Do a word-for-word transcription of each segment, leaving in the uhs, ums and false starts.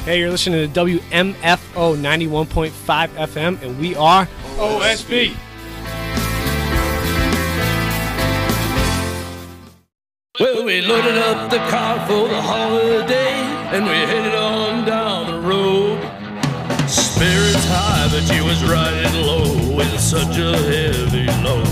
Hey, you're listening to W M F O ninety-one point five F M, and we are O S B. Well, we loaded up the car for the holiday, and we headed on down the road. Spirits high, but she was riding low with such a heavy load.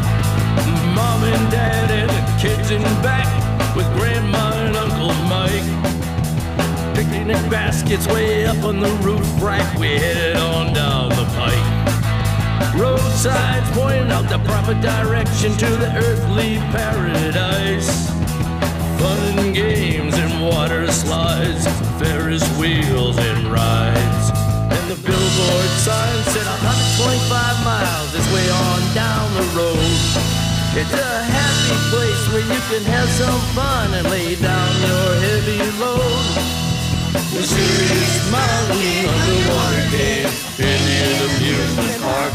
Mom and Dad and the kids in back with Grandma and Uncle Mike. Picnic baskets way up on the roof rack, we headed on down the pike. Roadsides pointing out the proper direction to the earthly paradise. Fun and games and water slides, Ferris wheels and rides. And the billboard sign said one hundred twenty-five miles this way on down the road. It's a happy place where you can have some fun and lay down your heavy load. Mysterious mountain underwater cave, Indian amusement park.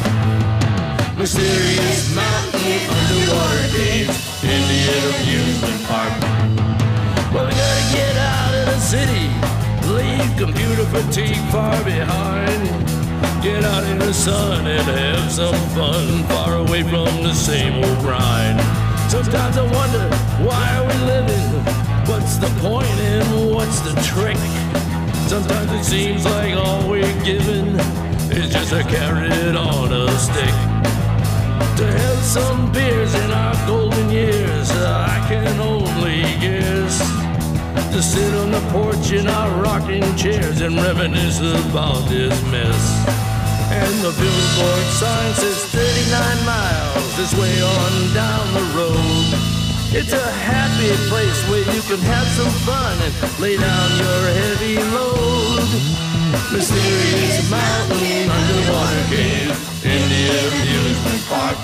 Mysterious mountain underwater cave, Indian amusement park. Well, we gotta get out of the city, leave computer fatigue far behind. Get out in the sun and have some fun, far away from the same old grind. Sometimes I wonder, why are we living? What's the point and what's the trick? Sometimes it seems like all we're given is just a carrot on a stick. To have some beers in our golden years, I can only guess. To sit on the porch in our rocking chairs and reminisce about this mess. And the billboard sign says thirty-nine miles this way on down the road. It's a happy place where you can have some fun and lay down your heavy load. Mysterious mountain underwater cave, Indian amusement park.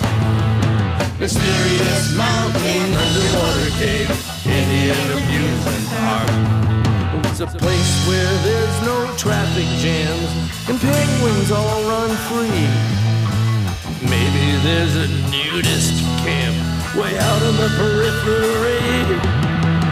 Mysterious mountain underwater cave, Indian amusement park. It's a place where there's no traffic jams and penguins all run free. Maybe there's a nudist camp way out on the periphery.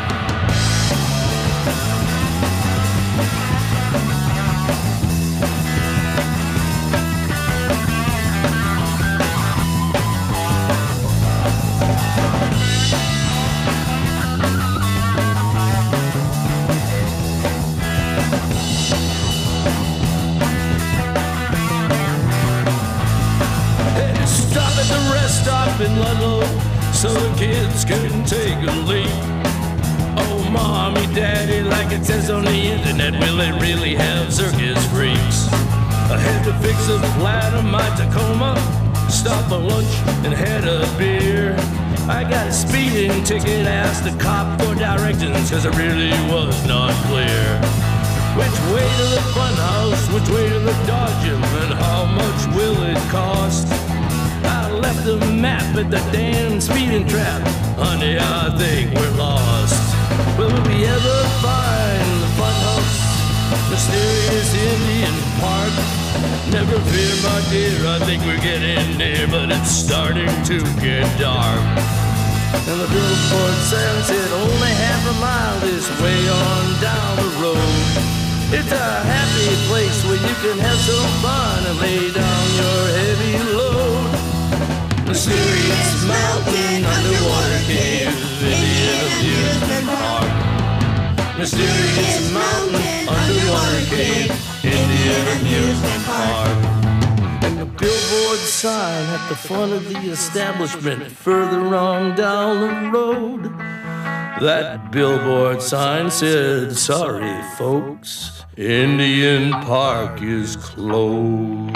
Stop at the rest stop in Ludlow so the kids can take a leak. Oh, mommy, daddy, like it says on the internet, will it really have circus freaks? I had to fix a flat on my Tacoma, stop for lunch and had a beer. I got a speeding ticket, asked the cop for directions, cause it really was not clear. Which way to the fun house, which way to the Dodgem, and how much will it cost? I left the map at the damn speeding trap. Honey, I think we're lost. Will we ever find the fun house? Mysterious Indian Park? Never fear, my dear, I think we're getting near, but it's starting to get dark. And the billboard sign said only half a mile this way on down the road. It's a happy place where you can have some fun and lay down your heavy load. Mysterious mountain underwater cave, Indian amusement park. Mysterious mountain underwater cave, Indian amusement park. And the billboard sign at the front of the establishment further on down the road. That billboard sign said, sorry folks, Indian Park is closed.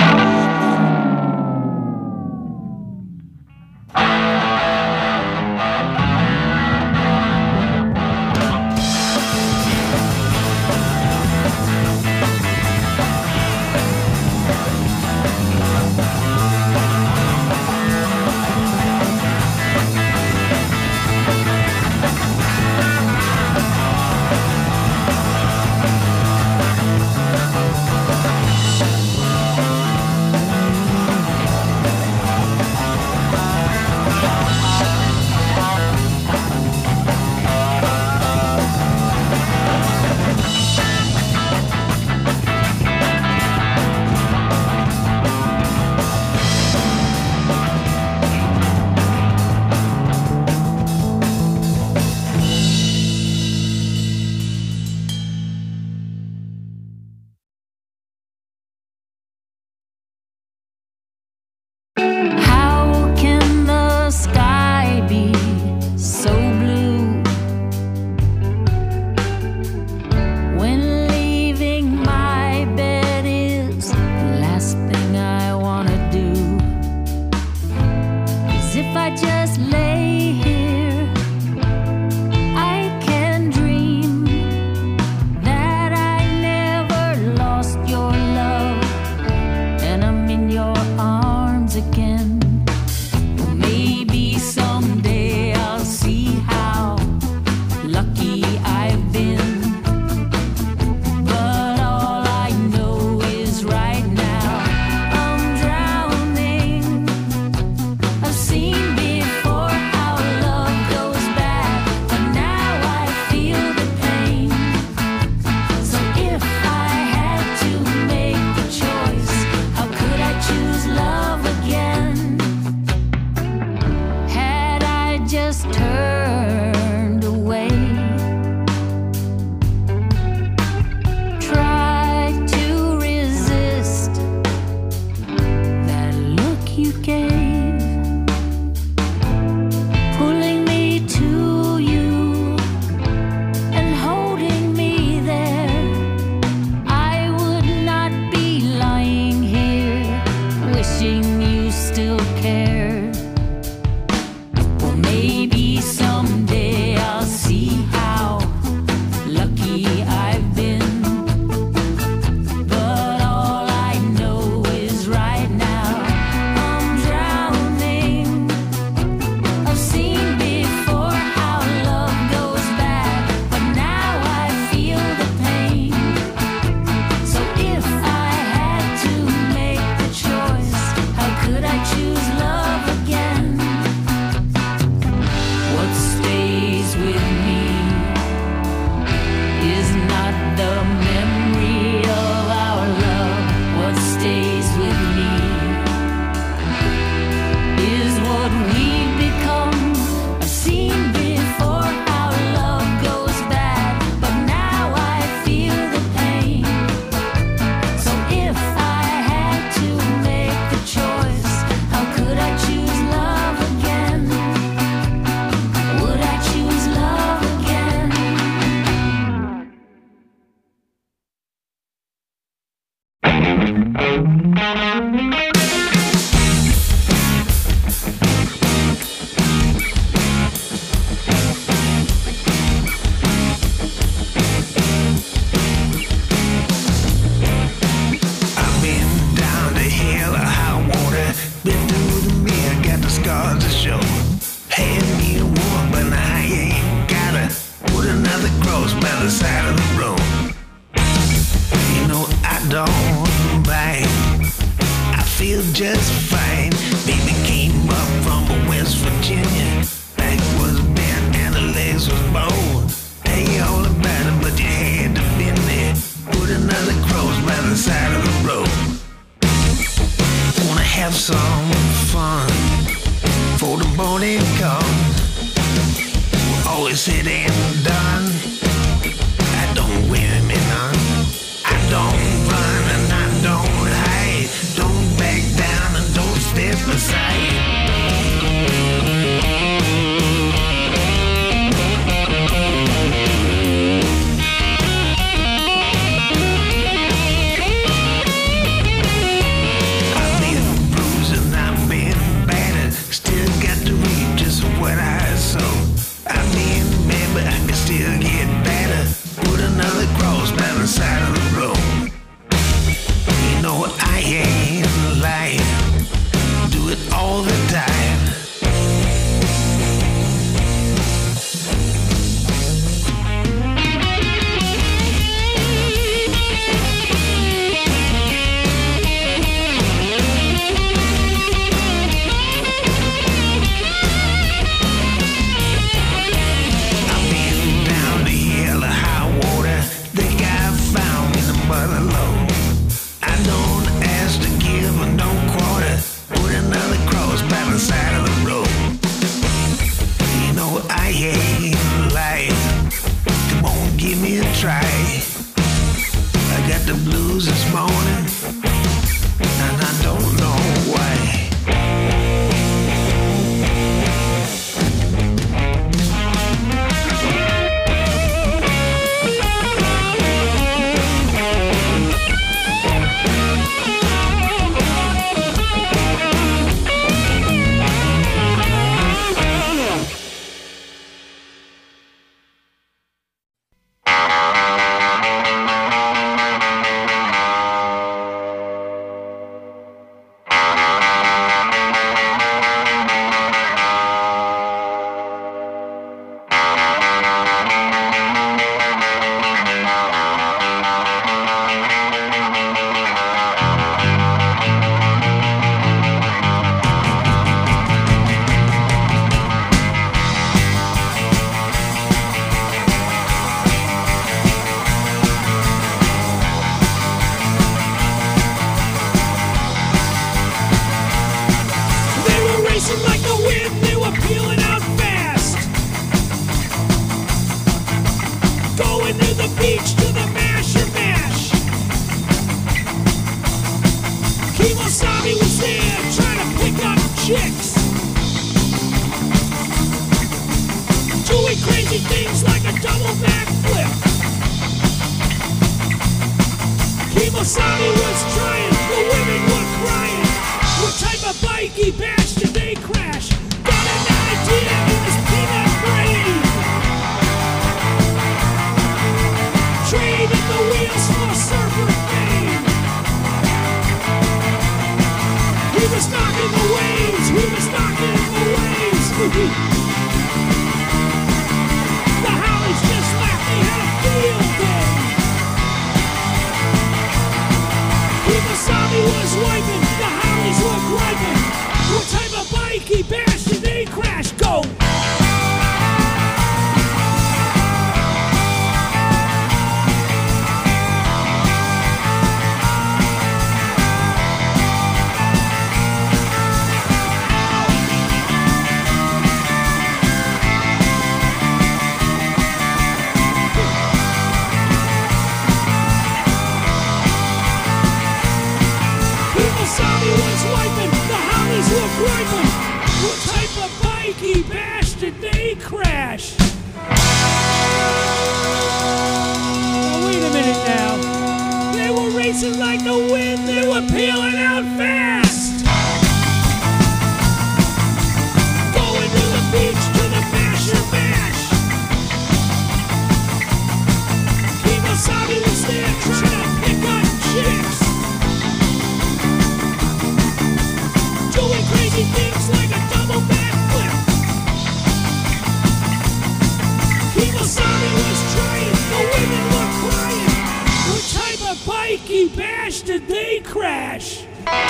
was trying, the women were crying. What type of bikey bash did they crash?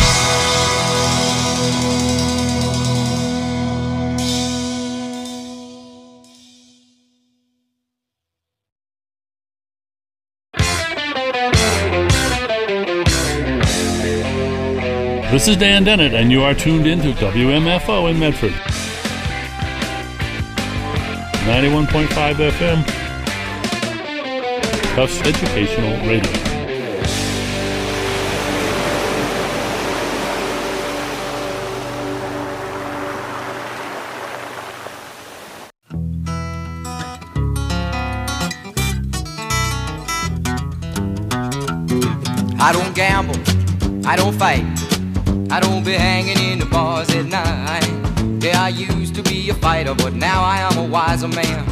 This is Dan Dennett, and you are tuned in to W M F O in Medford. ninety-one point five F M, Tufts Educational Radio. I don't gamble, I don't fight, I don't be hanging in the bars at night. Yeah, I used to be a fighter, but now I am a wiser man.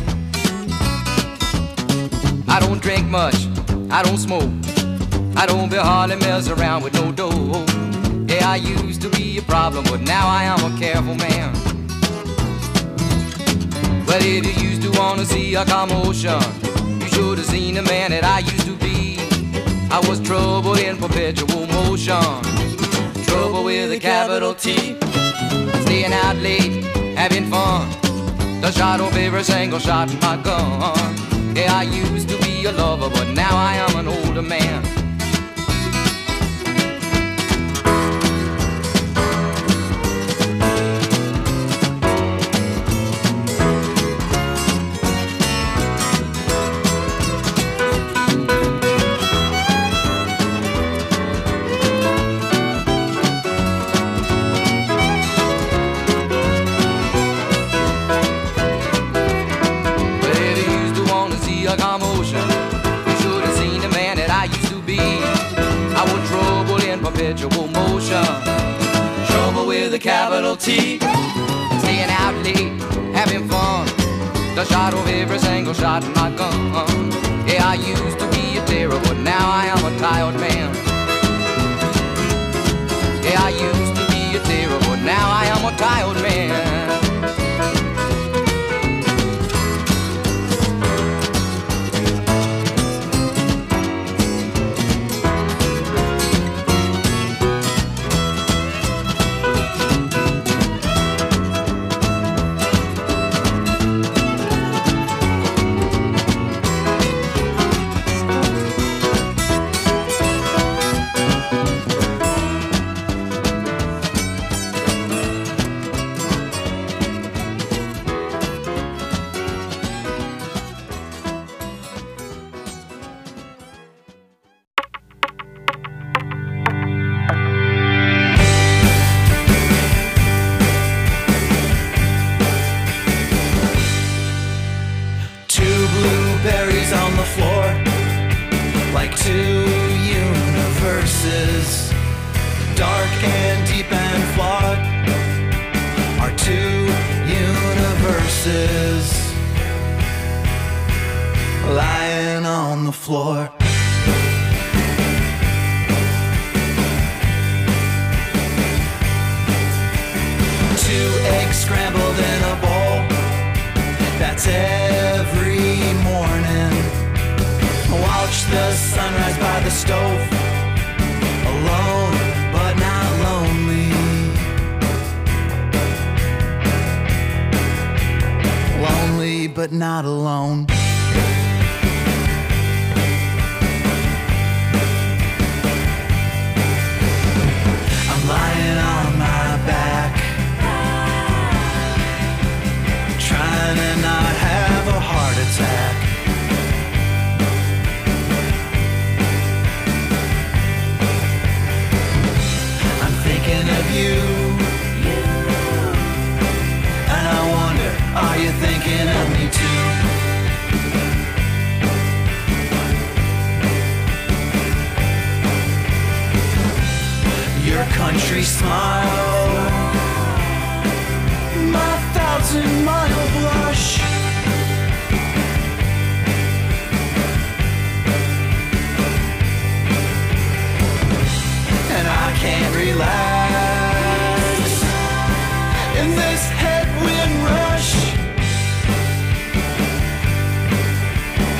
I don't drink much, I don't smoke, I don't be hardly mess around with no dough. Yeah, I used to be a problem, but now I am a careful man. Well, if you used to wanna see a commotion, you should have seen the man that I used to be. I was trouble in perpetual motion, trouble with a capital T. Staying out late, having fun, the shot of every single shot in my gun. Yeah, I used to be a lover, but now I am an older man. Perpetual motion, trouble with a capital T. Staying out late, having fun, the shot of every single shot in my gun. Yeah, I used to be a terror, but now I am a tired man. Yeah, I used to be a terror, but now I am a tired man. Lying on the floor. Two eggs scrambled in a bowl, that's every morning. Watch the sunrise by the stove, alone but not lonely. Lonely but not alone. Lying on my back, trying to not have a heart attack. I'm thinking of you, and I wonder, are you thinking of me too? Your country smile, my thousand mile blush, and I can't relax in this headwind rush.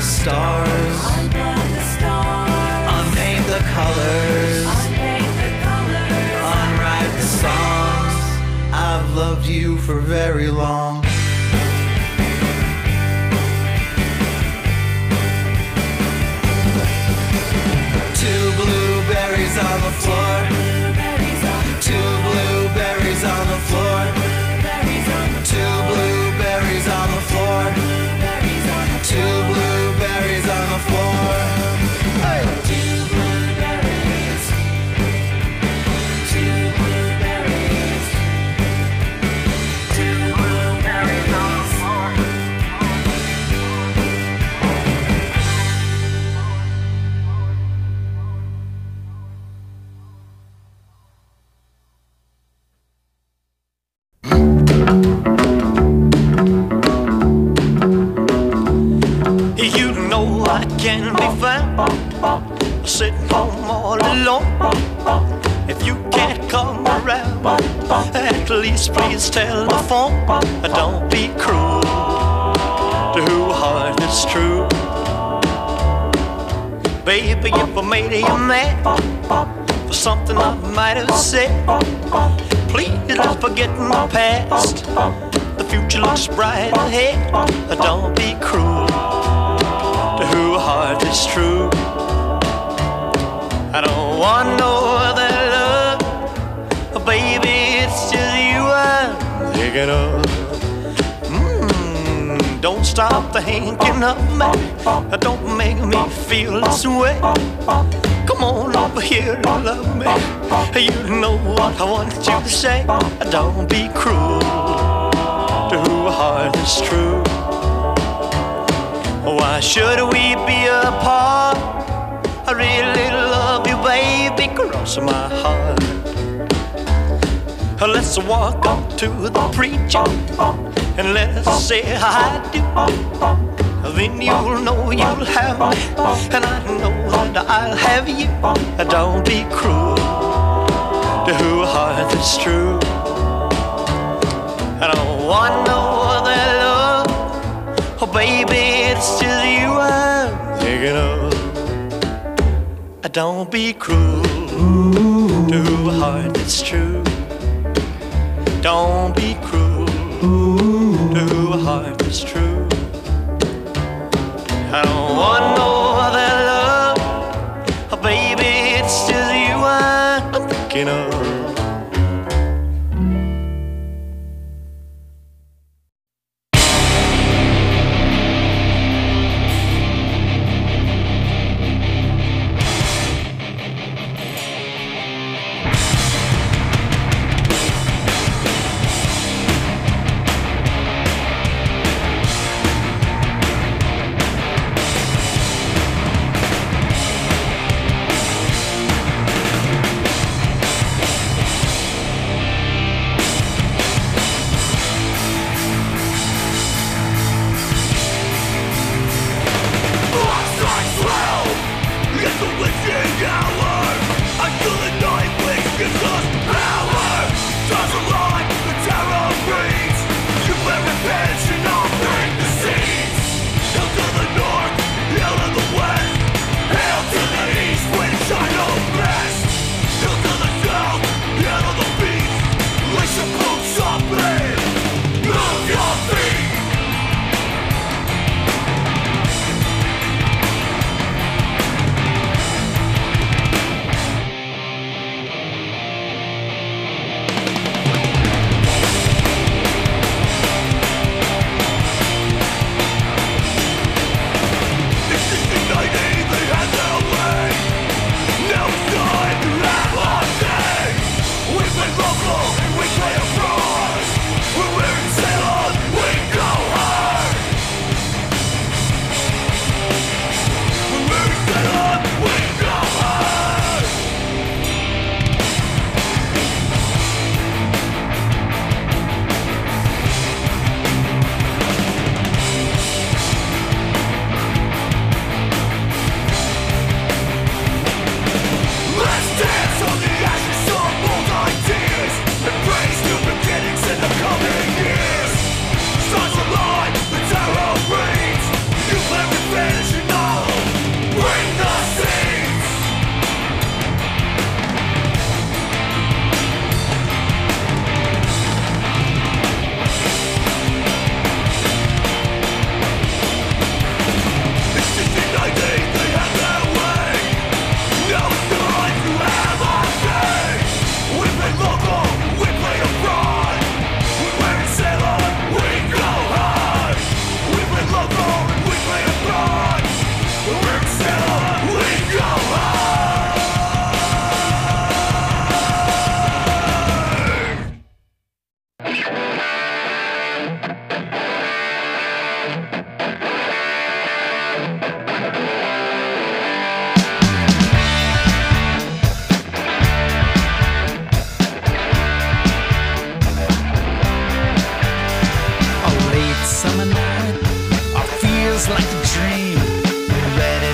stars. Unplug the stars. Unpaint the colors. Unpaint the colors. Unwrite the songs. I've loved you for very long. Two blueberries on the floor. Two blueberries on the floor. Two blueberries on the floor. Two blueberries on the floor. Hey! Two blueberries. Two blueberries. Two blueberries on the floor. You know I can be found sitting home all alone. If you can't come around, at least please telephone. Don't be cruel to who heart is true. Baby, if I made you mad for something I might have said, please let's forget my past. The future looks bright ahead. Don't be cruel to who heart is true. I don't want no other love, baby, it's just you I'm thinking of. Mm, don't stop thinking of me, don't make me feel this way. Come on over here and love me. You know what I want you to say. Don't be cruel to who heart is true. Why should we be apart? I really love you, baby, cross my heart. Let's walk up to the preacher and let's say I do. Then you'll know you'll have me, and I know that I'll have you. Don't be cruel to who heart is true. I don't want no other love, oh baby, it's just you I'm thinking of. Don't be cruel to a heart that's true. Don't be cruel to a heart that's true. I don't want no other love, oh baby, it's just you I'm thinking of.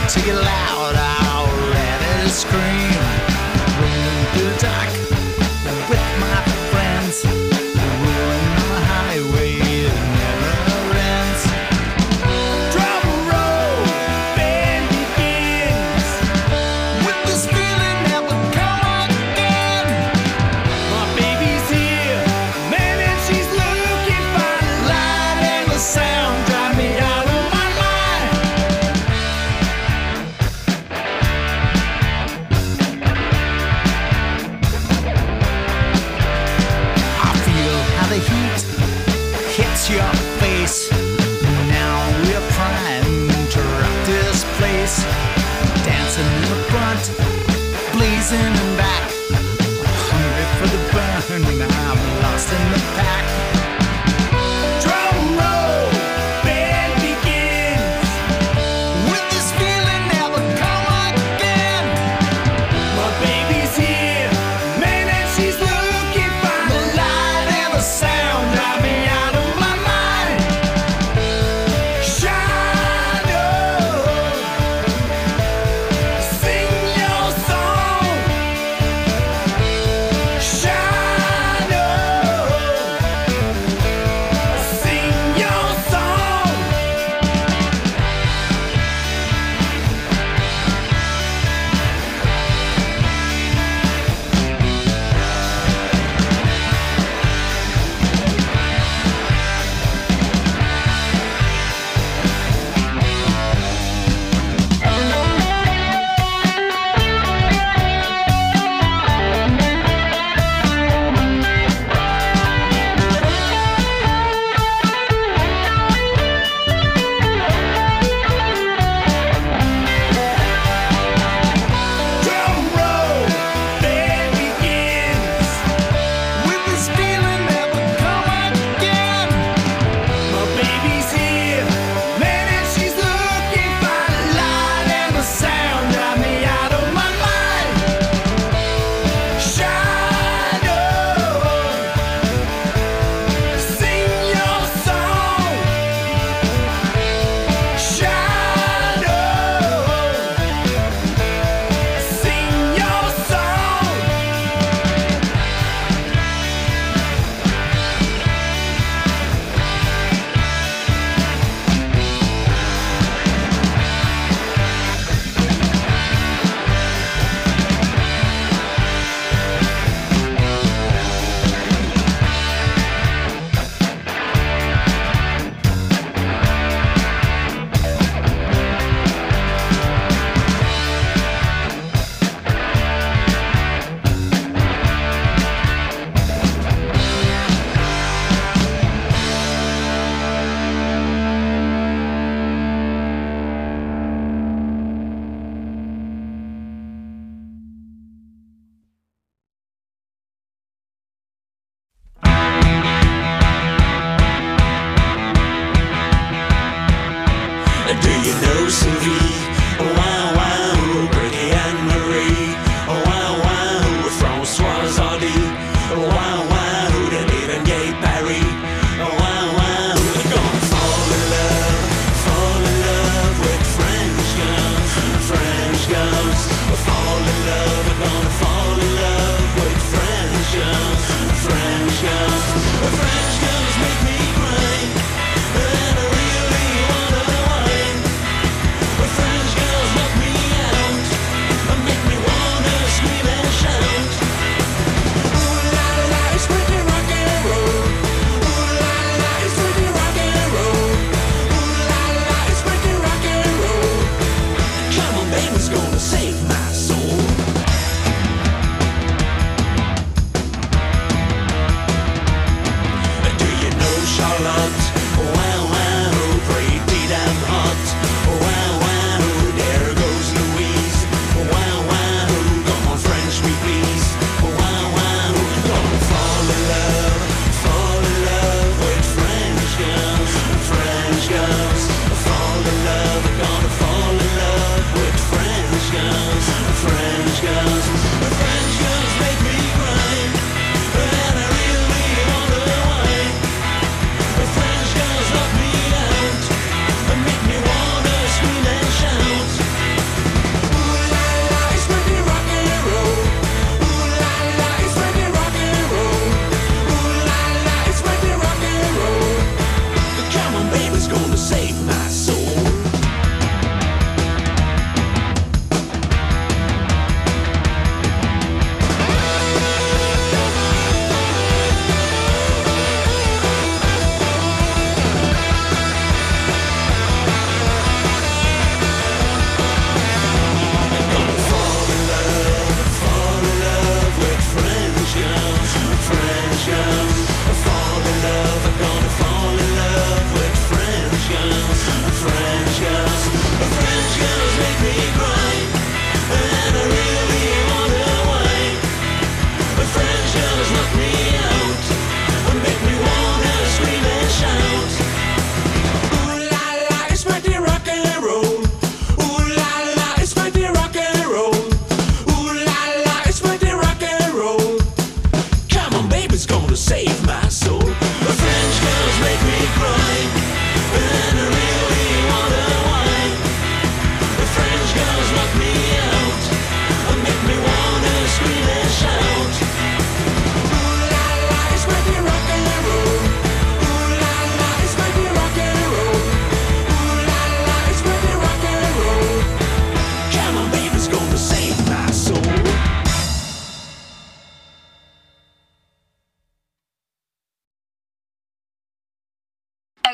to get loud, I'm ready to scream. Rolling through the dark with my friends, rolling on the highway that never ends. Drum roll, band begins, with this feeling that will come again. My baby's here, man, and she's looking fine. The light and the sound drive me out of my mind. I feel how the heat hits your face. Now we're primed to rock this place. Dancing in the front, blazing in back. Hungry for the burn, I'm lost in the pack. Drum roll, band begins, with this feeling never come again. My baby's here, man, and she's looking fine. The light and the sound drive me out of my mind. Shine on, sing your song,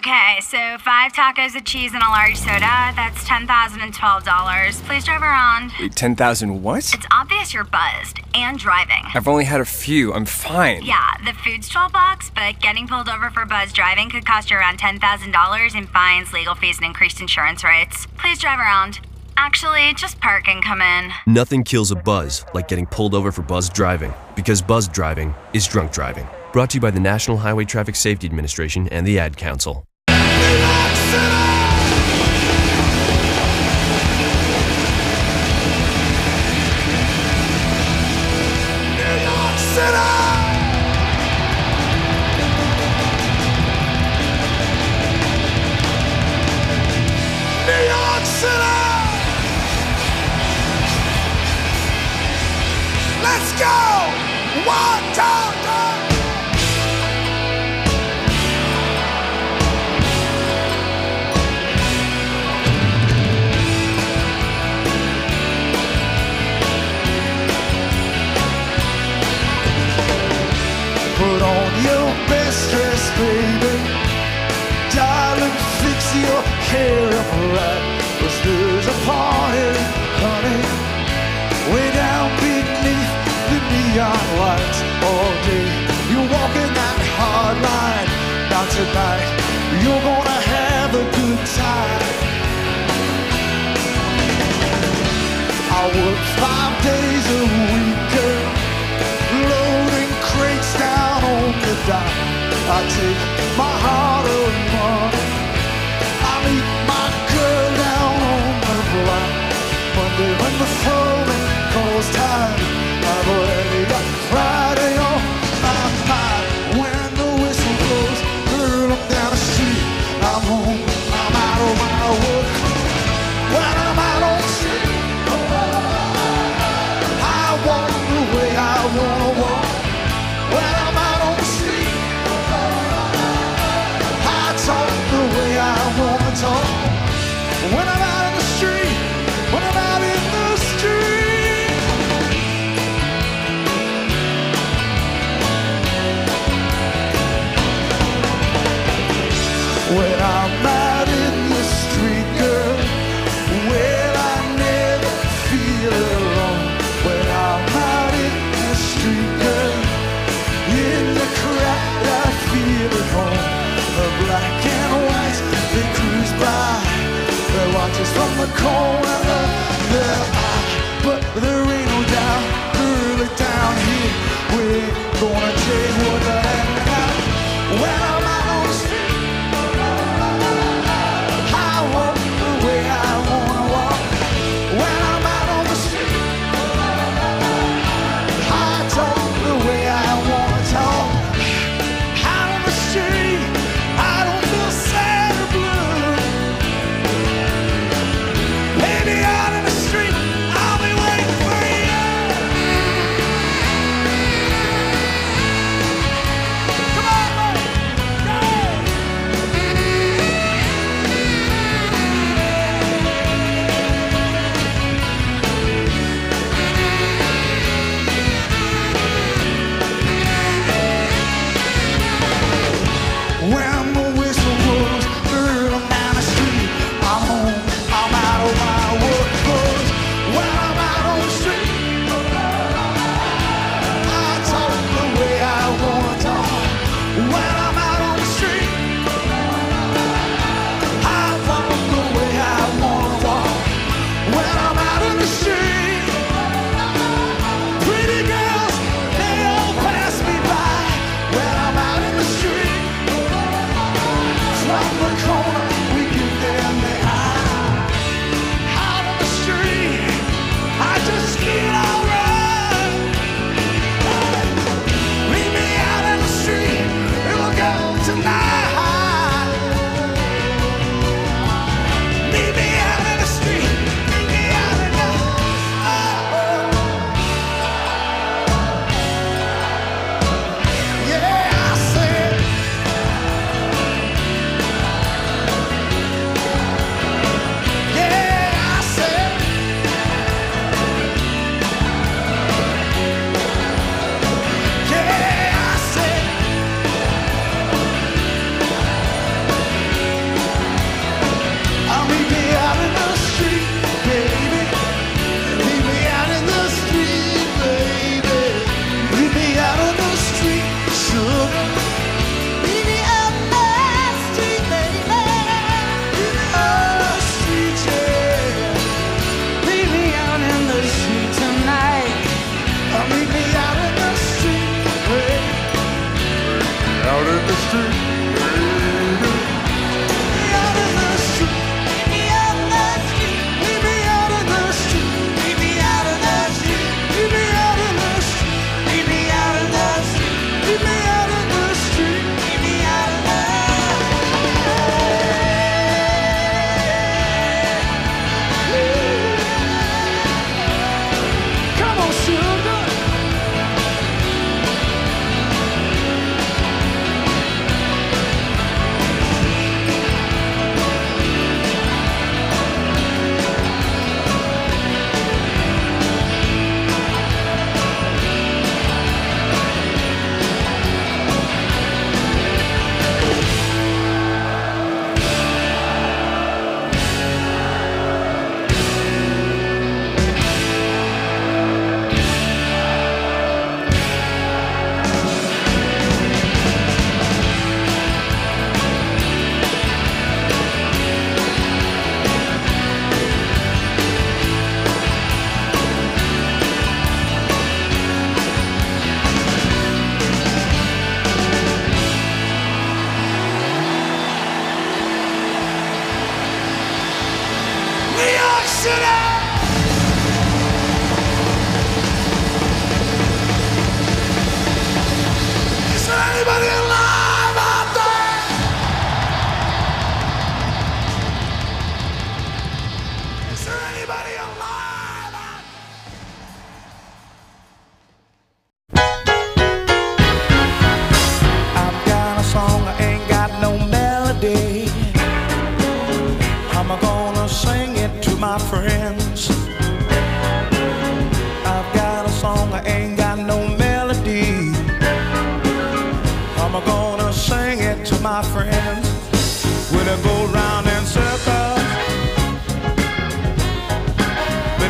Okay, so five tacos of cheese and a large soda, that's ten thousand twelve dollars. Please drive around. Wait, ten thousand what? It's obvious you're buzzed and driving. I've only had a few. I'm fine. Yeah, the food's twelve bucks, but getting pulled over for buzz driving could cost you around ten thousand dollars in fines, legal fees, and increased insurance rates. Please drive around. Actually, just park and come in. Nothing kills a buzz like getting pulled over for buzz driving, because buzz driving is drunk driving. Brought to you by the National Highway Traffic Safety Administration and the Ad Council. Let's go! One, two, three! Put on your best dress, baby. Darling, fix your hair up right. 'Cause there's a party, honey, way down beneath the neon lights. All day you're walking that hard line. Now tonight you're gonna have a good time. I work five days a week, girl, loading crates down on the dock. I take my heart of money. I meet my girl down on the block. Monday when the phone calls time, I've already got Friday on my mind. When the whistle blows, girl, I'm down the street. I'm home, I'm out of my work. When I'm out on the street, I walk the way I wanna walk. When I'm out on the street, I talk the way I wanna talk. When I'm out in the street, when I'm out in the street.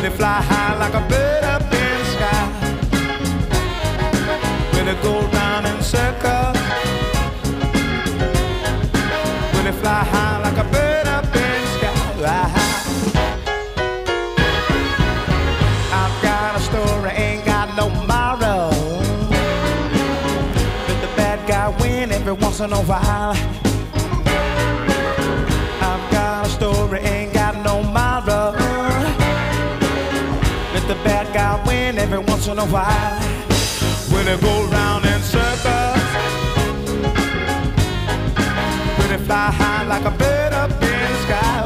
it fly high like a bird up in the sky? Will it go round in circles? Will it fly high like a bird up in the sky? I've got a story, ain't got no moral. Let the bad guy win every once in a while. I've got a story, ain't got no moral. Let the bad guy win every once in a while. Will it go round in circles? Will it fly high like a bird up in the sky?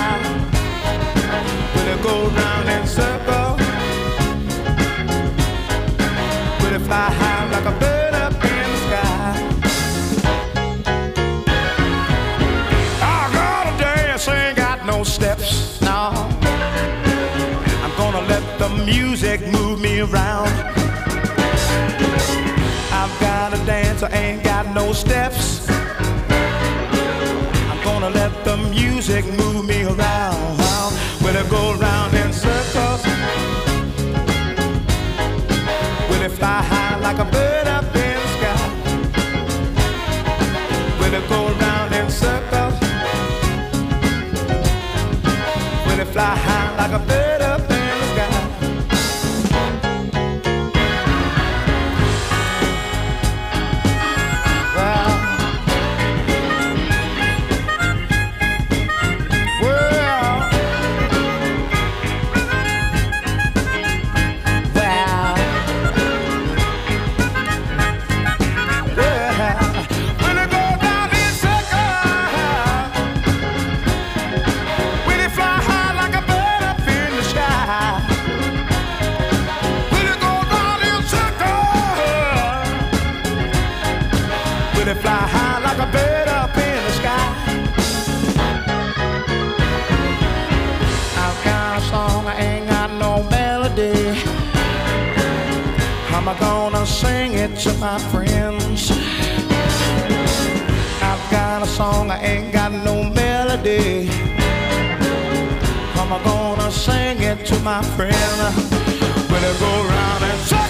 Will it go round in circles? Will it fly high like a bird up in the sky? I gotta dance, ain't got no steps, no. I'm gonna let the music move me around. I've got a dance, I ain't got no steps. I'm gonna let the music move me around. Will it go round in circles? Will it fly high like a bird up in the sky? Will it go round in circles? Will it fly high like a bird up in the sky? Fly high like a bird up in the sky. I've got a song, I ain't got no melody. How am I gonna sing it to my friends? I've got a song, I ain't got no melody. How am I gonna sing it to my friends? Will it go round and circle?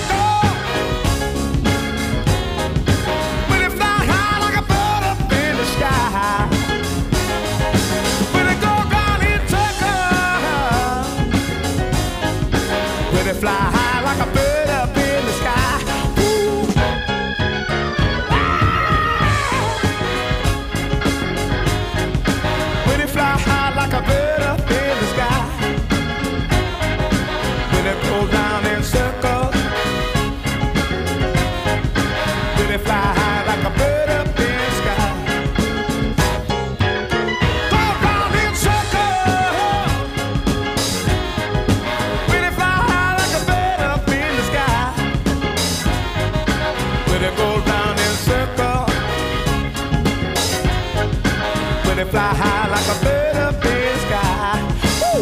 Fly high like a bird up in the sky. Ooh. Will it fly high like a bird up in the sky? Will it go round in circles? Will it fly high like a bird up in the sky? Go round in circles. Will it fly high like a bird up in the sky? Will it go round in circles? Will it fly high like a bird up in the sky? Woo!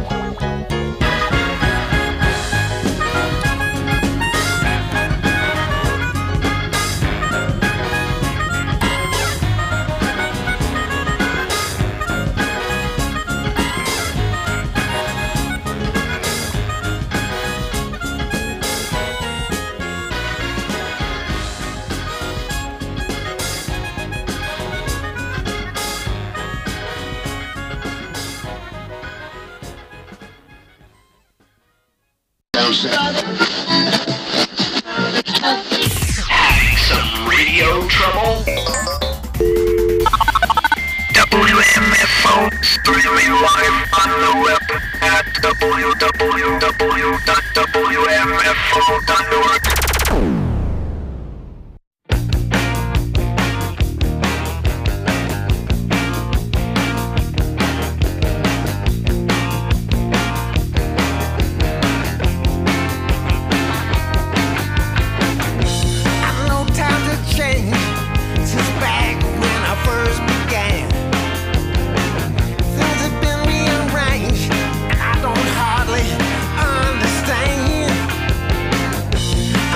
Having some radio trouble? W M F O streaming live on the web at w w w dot w m f o dot org. I don't hardly understand.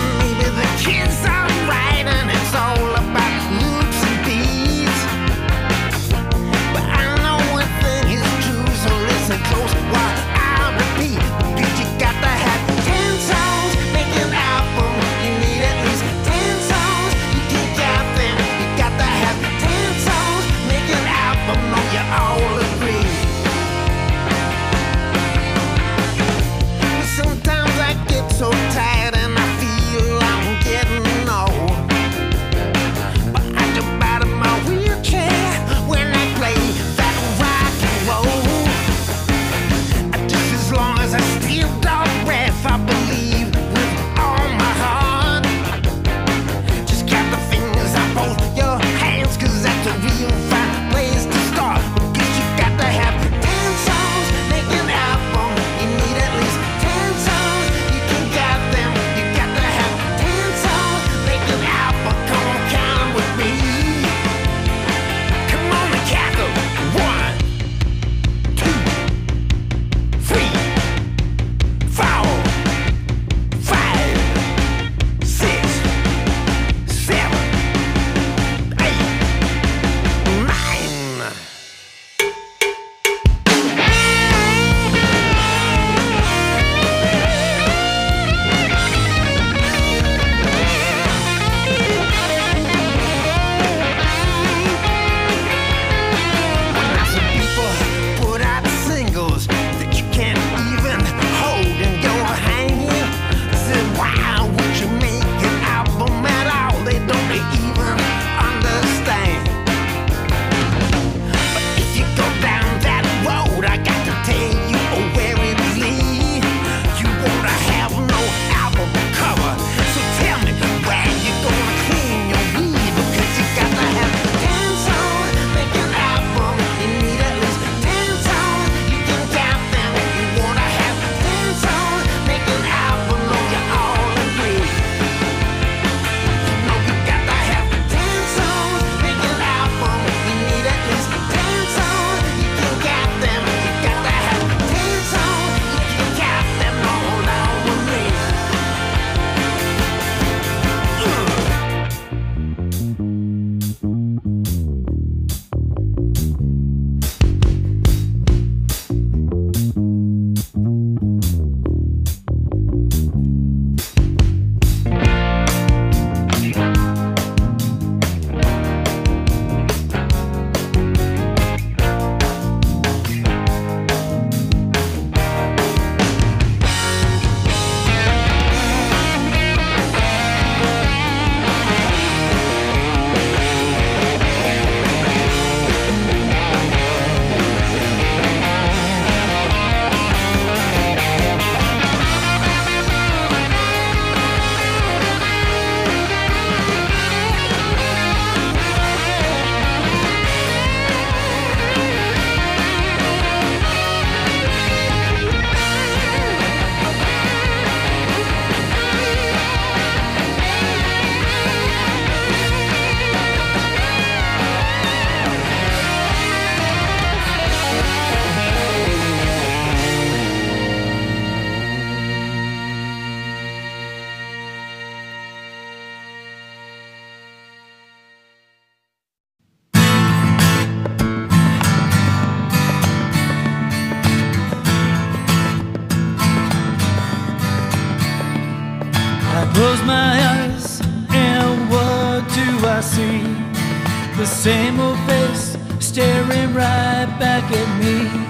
Close my eyes and what do I see? The same old face staring right back at me.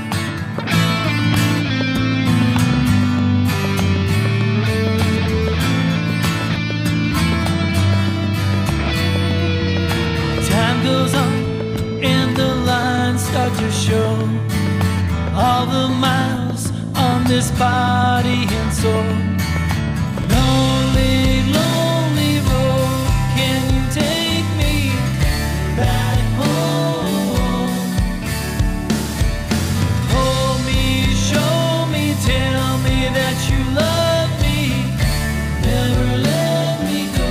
Time goes on and the lines start to show all the miles on this body and soul. Lonely, lonely road, can you take me back home? Hold me, show me, tell me that you love me, never let me go.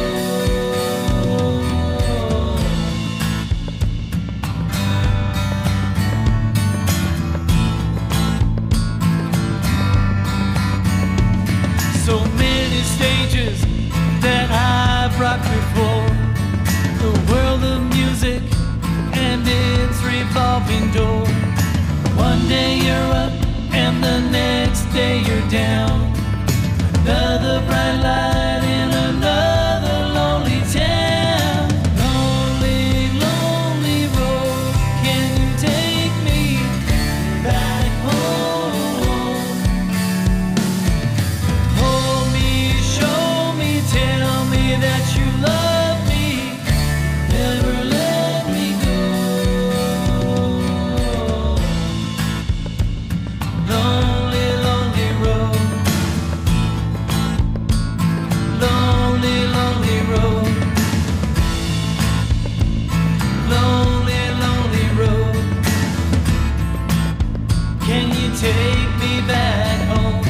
So many stages that I've rocked before, the world of music and its revolving door. One day you're up and the next day you're down. Another bright light in another lonely town. Lonely, lonely road, can you take me back home? Hold me, show me, tell me that you love me, never let me go. Lonely, lonely road. Lonely, lonely road. Lonely, lonely road. Can you take me back home?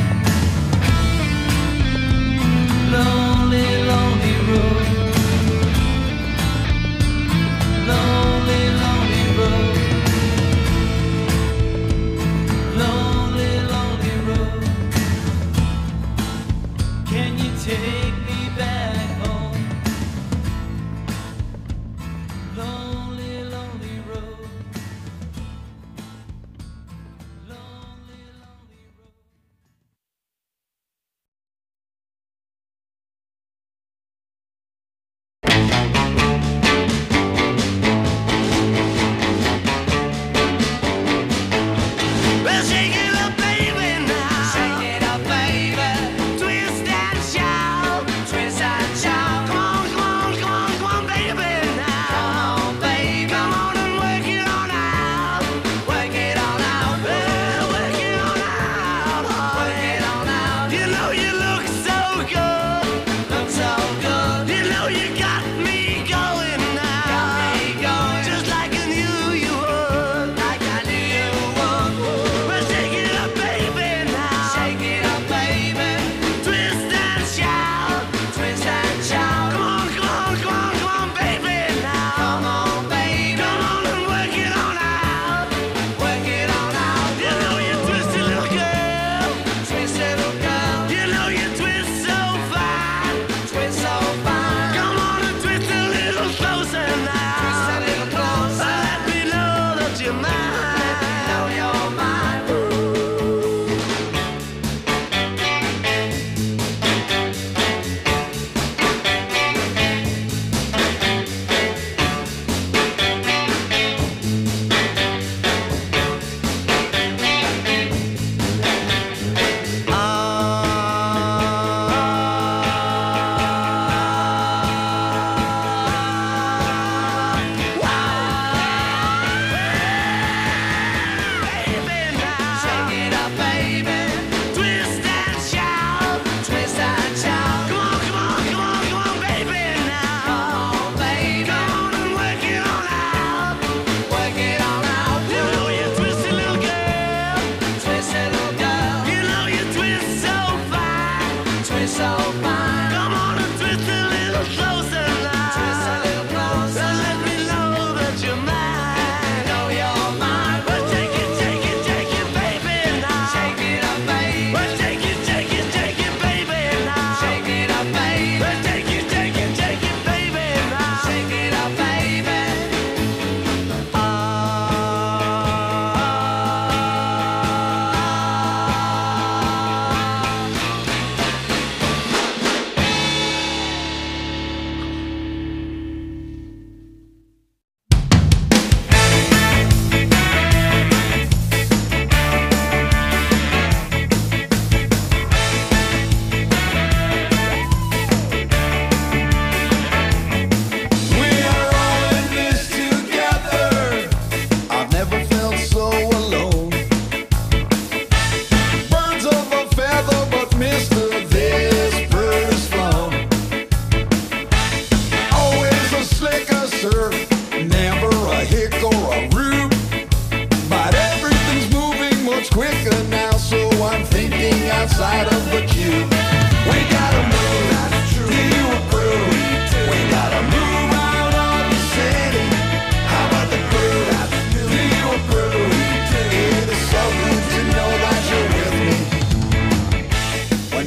Lonely, lonely road. Lonely, lonely road. Lonely, lonely road. Can you take me back home? Lonely, lonely road. Lonely, lonely road. Well, shake it up, baby, now. Shake it up, baby. Twist and shout.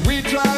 We drive